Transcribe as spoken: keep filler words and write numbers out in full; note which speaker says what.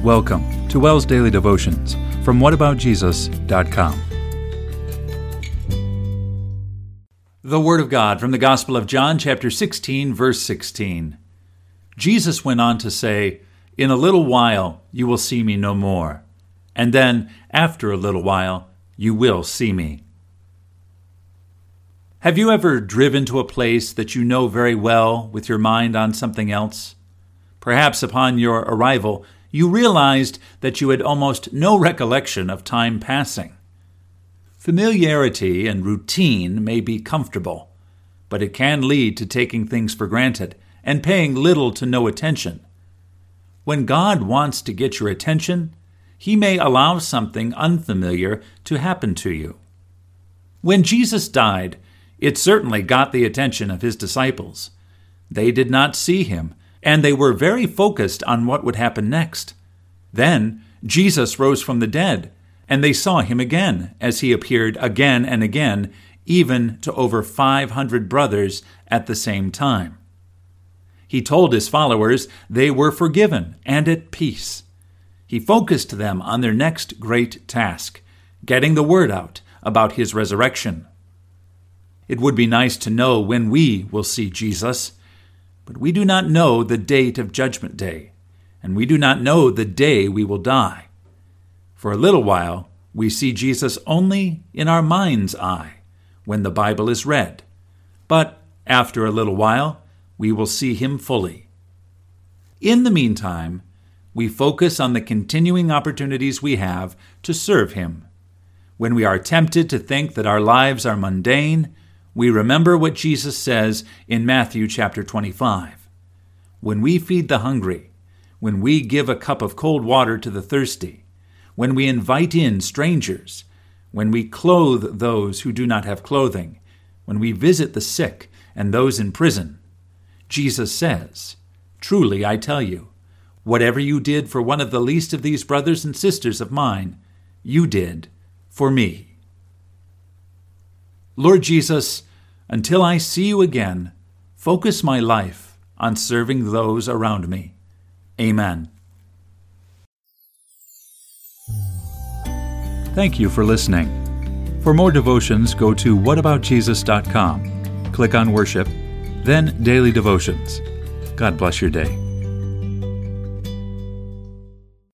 Speaker 1: Welcome to Wells Daily Devotions from what about jesus dot com. The Word of God from the Gospel of John, chapter sixteen, verse sixteen. Jesus went on to say, "In a little while you will see me no more, and then, after a little while, you will see me." Have you ever driven to a place that you know very well with your mind on something else? Perhaps upon your arrival, you realized that you had almost no recollection of time passing. Familiarity and routine may be comfortable, but it can lead to taking things for granted and paying little to no attention. When God wants to get your attention, He may allow something unfamiliar to happen to you. When Jesus died, it certainly got the attention of His disciples. They did not see Him, and they were very focused on what would happen next. Then Jesus rose from the dead, and they saw Him again, as He appeared again and again, even to over five hundred brothers at the same time. He told His followers they were forgiven and at peace. He focused them on their next great task, getting the word out about His resurrection. It would be nice to know when we will see Jesus, but we do not know the date of Judgment Day, and we do not know the day we will die. For a little while, we see Jesus only in our mind's eye when the Bible is read, but after a little while, we will see Him fully. In the meantime, we focus on the continuing opportunities we have to serve Him. When we are tempted to think that our lives are mundane, we remember what Jesus says in Matthew chapter twenty-five. When we feed the hungry, when we give a cup of cold water to the thirsty, when we invite in strangers, when we clothe those who do not have clothing, when we visit the sick and those in prison, Jesus says, "Truly I tell you, whatever you did for one of the least of these brothers and sisters of mine, you did for me." Lord Jesus, until I see you again, focus my life on serving those around me. Amen. Thank you for listening. For more devotions, go to what about jesus dot com. Click on Worship, then Daily Devotions. God bless your day.